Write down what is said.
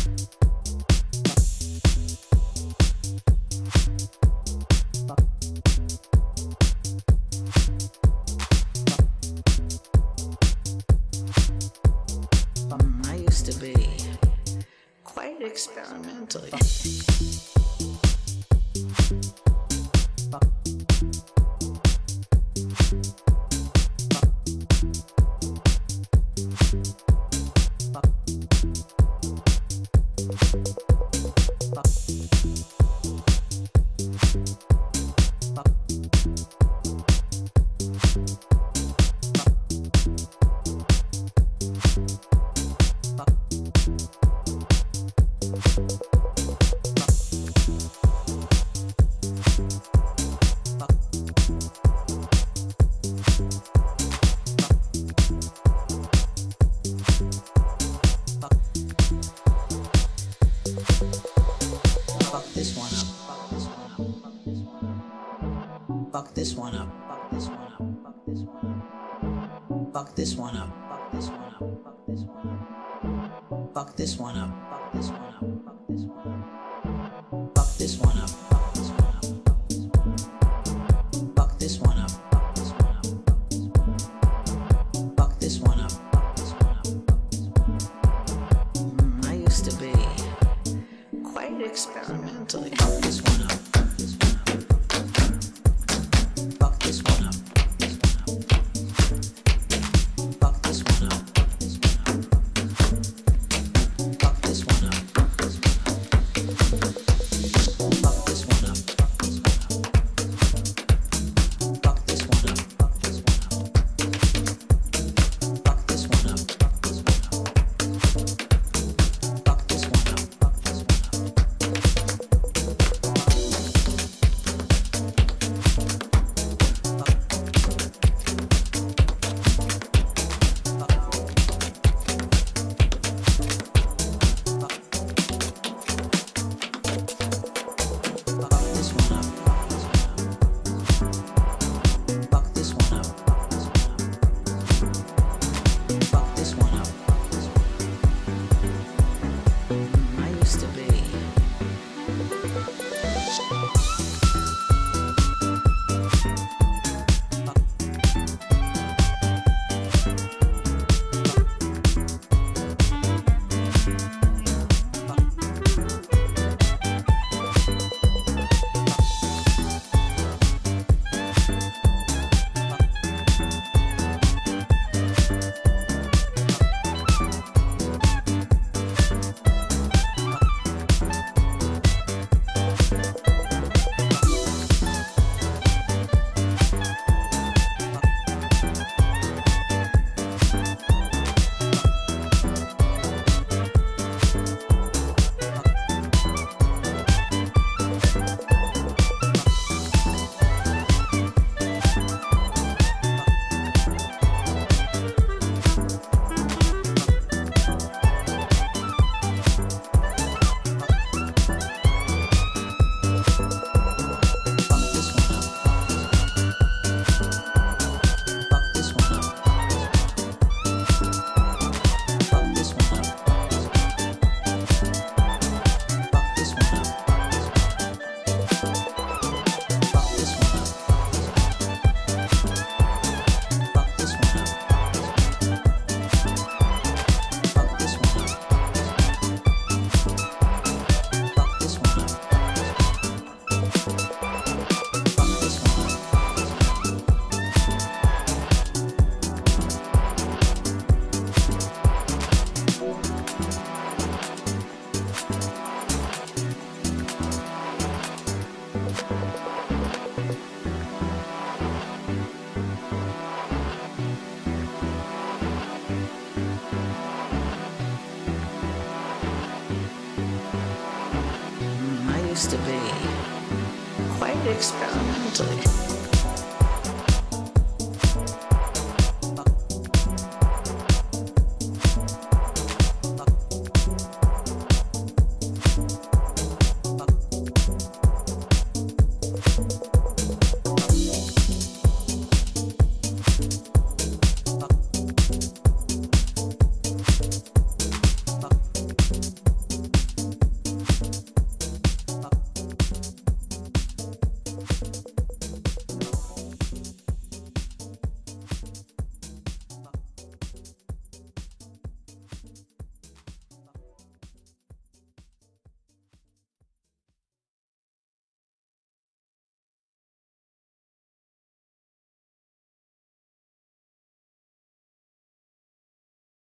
I used to be quite experimental. Fuck this one up. Fuck this one up. Fuck this one up. Fuck this one up. Fuck this one up. Fuck this one up. Fuck this one up. Fuck this one up. Fuck this one up. Fuck this one up. I used to be quite experimentally. Fuck this one up. Fuck this one up. Fuck this one up. Fuck this one up. Fuck this one up. Fuck this one up. Fuck this one up. Fuck this one up. I used to be quite experimentally.